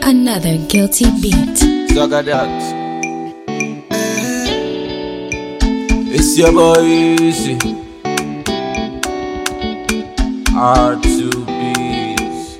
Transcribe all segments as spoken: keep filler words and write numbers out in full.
Another guilty beat. Sugar that. It's your boy Easy. R two B's.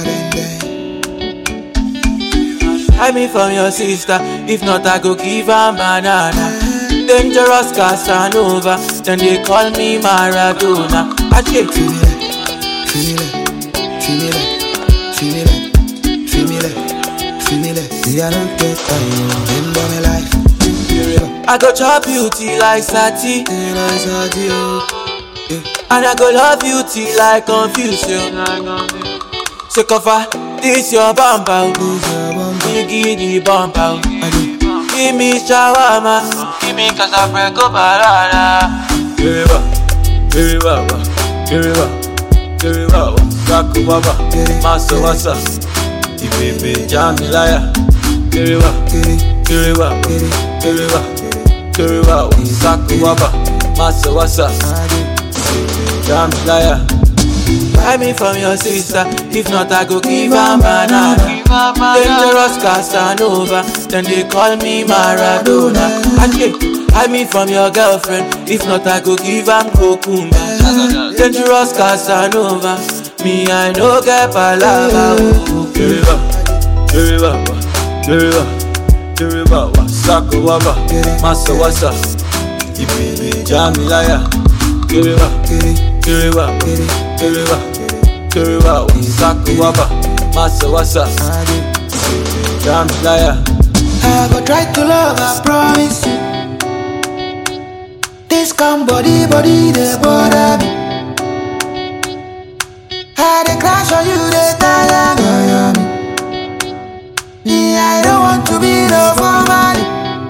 Hide me from your sister. If not, I go give her banana. Dangerous Casanova. Then they call me Maradona. I take Feel me like, feel me like, feel me like, feel me like, feel me like. See, I don't get time. Remember my life. I go chop you till like Sati. Till I saw you. And I go love you till I confuse you. So cover this your bumper. You give the bumper. Give me shawarma. Give me casabreco barara. Give it up, give it up, give it up, give it up. Kaku baba, masa wasa. Ibebe jamilaya. Give it up, give it up, give it up, give it up. Kaku baba, masa wasa. Jamilaya. Buy me from your sister. If not, I go give her banana. Dangerous Casanova. Then they call me Maradona. And yeah, hide me from your girlfriend. If not, I go give her Kokumba. Dangerous Casanova. Me, I no get palava. Give it up, give it up, give it up, give it up. Sako waba, masa wasa. Ibebe jamilaya. Give it up, give it up, give it up. Kiriwa, Saku Waba, Masa Wasa, Jamilaya. I go try to love, I promise you. This come body, body, they bother me. I dey crash on you, they tire me. Me, I don't want to be no for money.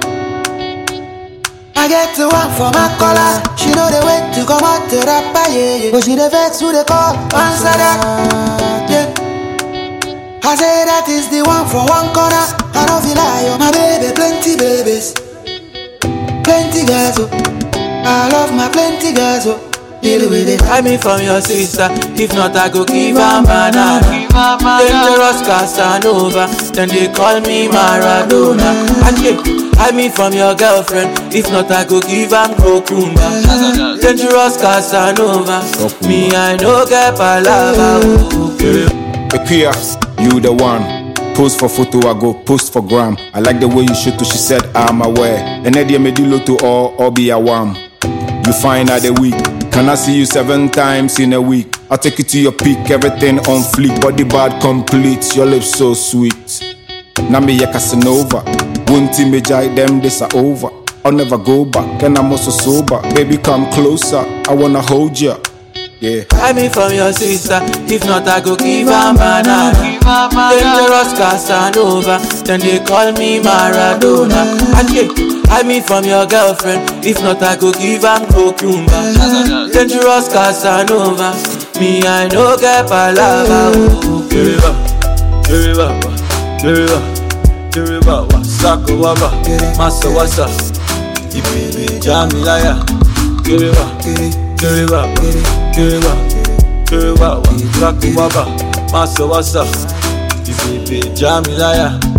I get to one for my collar. She know the way to come out to rapper, yeah, yeah. But she the vex who they call, answer that, yeah. I say that is the one from one corner. I don't feel like you, my baby, plenty babies, plenty girls, oh. I love my plenty girls, oh. Deal with it. Hide me from your sister. If not, I go give her banana. Dangerous Casanova. Then they call me Maradona. And yeah, hide me from your girlfriend. If not, I go give her Kokumba. Dangerous Casanova. Me, I no get palava. Equia, you the one. Post for photo, I go post for gram. I like the way you shoot to, she said I'm aware. And Eddie Medilo to all, or be a wham. You find out the week. Can I see you seven times in a week? I'll take you to your peak, everything on fleek. Body bad complete, your lips so sweet. Now me a Casanova. Won't me jai them, this are over. I'll never go back, and I'm also sober. Baby, come closer, I wanna hold ya. Yeah. Hide me from your sister. If not, I go give her banana. Dangerous Casanova. Then they call me Maradona. And yeah, hide me from your girlfriend. If not, I go give her Kokumba. Dangerous Casanova. Me, I no get palava. Give it up, give it up, give it up, give it up. Sako waba, masa wasa. Ibebe jamilaya. Give it up, give it up, give it up, give it up. Saku waba, masa wasa. Ibebe jamilaya.